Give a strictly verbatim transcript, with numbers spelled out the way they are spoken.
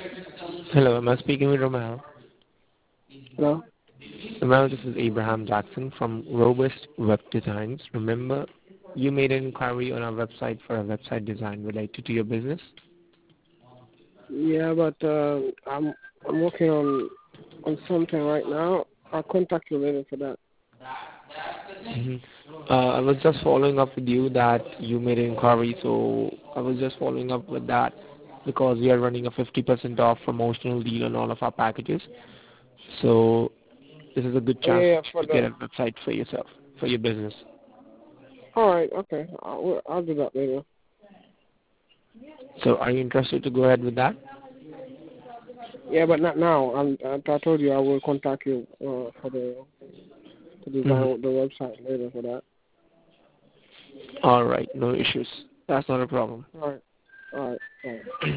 Hello, am I speaking with Romeo? Hello? Romeo, this is Abraham Jackson from Robust Web Designs. Remember, you made an inquiry on our website for a website design related to your business? Yeah, but uh, I'm I'm working on on something right now. I'll contact you later for that. hmm Uh, I was just following up with you that you made an inquiry, so I was just following up with that because we are running a fifty percent off promotional deal on all of our packages. So this is a good Oh, yeah, chance yeah, for to get the. a website for yourself, for your business. All right, okay. I'll I'll do that later. So are you interested to go ahead with that? Yeah, but not now. I'm, I told you I will contact you uh, for the to hmm design the website later for that. All right, no issues. That's not a problem. All right, all right, all right.